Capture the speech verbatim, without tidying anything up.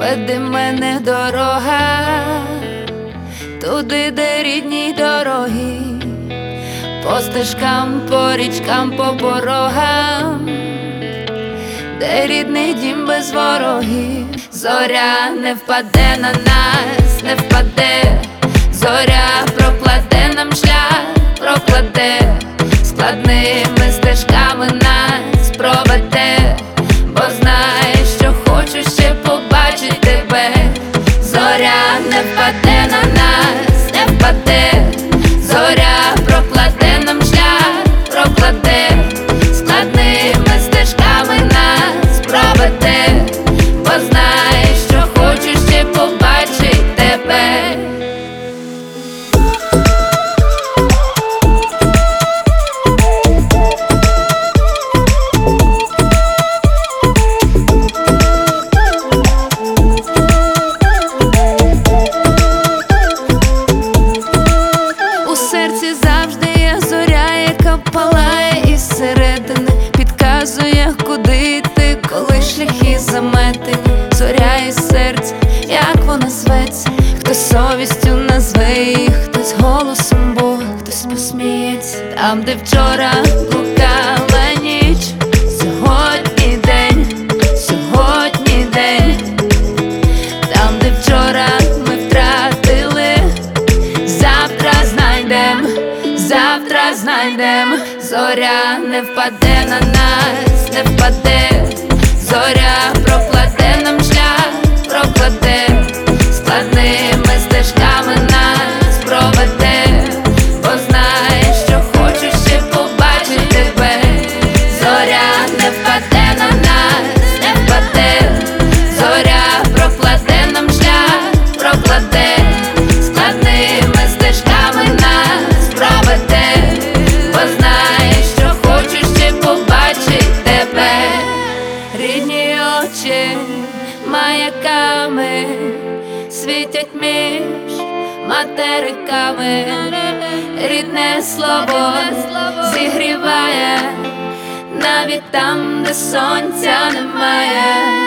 веди мене дорога, туди, де рідні дороги, по стежкам, по річкам, по порогам, де рідний дім без ворогів. Зоря не впаде на нас, не впаде, зоря прокладе нам шлях, прокладе, складними стежками нас проведе, бо знає, що хочу ще побачить тебе. Зоря не впаде на нас, не впаде, зоря прокладе нам шлях, прокладе, складними стежками нас проведе, бо знає, що хочу ще побачить тебе. У серці завжди є зоря, яка палає із середини, підказує, куди йти, коли шляхи заметені. Зоря із серця, як вона зветься, хтось совістю назве її, хтось голосом Бога, хтось посміється. Там, де вчора блукала ніч, сьогодні день, сьогодні день. Там, де вчора ми втратили, завтра знайдем, завтра знайдем. Зоря не впаде на нас, не впаде, зоря прокладе нам шлях, прокладе, складними стежками нас проведе, бо знає, що хочу ще побачить тебе. Зоря не впаде на нас, не впаде, зоря прокладе нам шлях, прокладе, складними стежками нас проведе, бо знає, що хочу ще побачить тебе. Рідні очі маяками світять між материками, рідне слово зігріває навіть там, де сонця немає.